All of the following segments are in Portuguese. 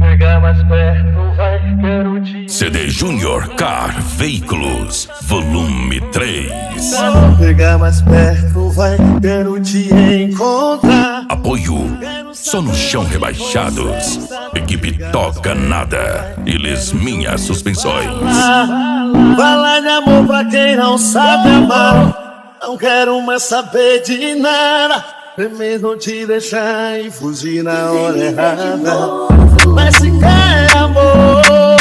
Chega mais perto, vai, quero te... CD Junior Car Veículos, volume 3. Chega mais perto, vai, quero te encontrar. Apoio Só no Chão Rebaixados, equipe Toca Nada, eles minhas suspensões. Fala de amor pra quem não sabe amar. Não quero mais saber de nada. Primeiro te deixar e fugir na hora errada. Mas se quer amor,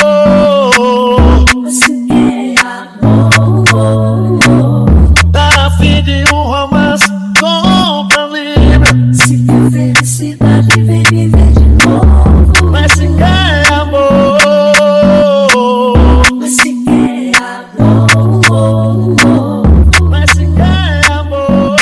tá a fim de um romance, compra livre. Se quer felicidade, vem me ver de novo. Mas se quer amor, Mas se quer amor, mas se quer amor,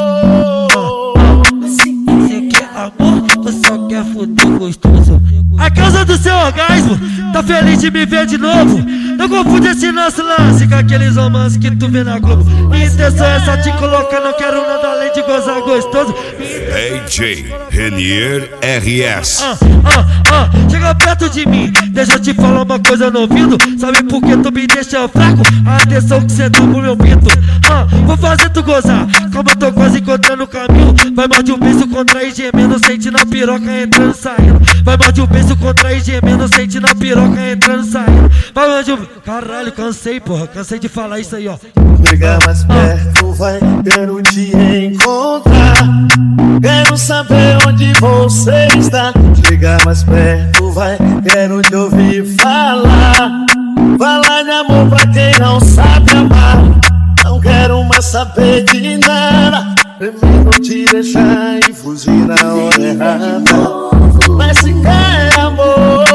Você quer amor ou só quer fuder gostoso? A causa do seu orgasmo, tá feliz de me ver de novo? Não confunde esse nosso lance com aqueles romances que tu vê na Globo. Minha intenção é só te colocar, não quero nada além de gozar gostoso. DJ Renier RS. Chega perto de mim, deixa eu te falar uma coisa no ouvido. Sabe por que tu me deixa fraco? A atenção que cê dá pro meu pinto. Vou fazer tu gozar, como eu tô quase encontrando o caminho. Vai mais de um beijo contrair gemendo, sente na piroca entrando e saindo. Vai mais de um beijo contrair gemendo, sente na piroca entrando e saindo. Vai mais de um... Caralho, cansei, porra, cansei de falar isso aí, ó. chega mais perto, vai, quero te encontrar. Quero saber onde você está. Chega mais perto, vai, quero te ouvir falar. Falar de amor pra quem não sabe amar. Não quero mais saber de nada. Primeiro te deixar e fugir na hora errada. Mas se quer amor,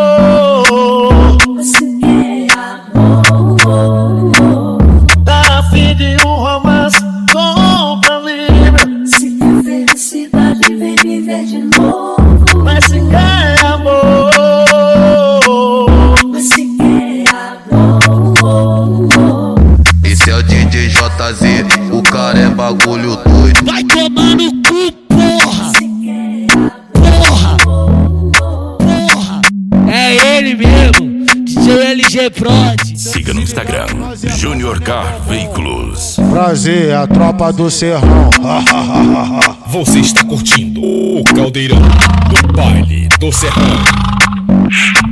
mas se quer amor, tá a fim de um romance, compra livre. se quer felicidade, vem me ver de novo. Mas se quer amor, Mas se quer amor, Esse é o DJ JZ, o cara é bagulho doido. Vai tomar no cu, porra! se quer Porra! Porra! É ele mesmo, DJ LG Prod. Siga no Instagram, Junior Car Veículos. Prazer, a tropa do Serrão. Você está curtindo o Caldeirão do Baile do Serrão.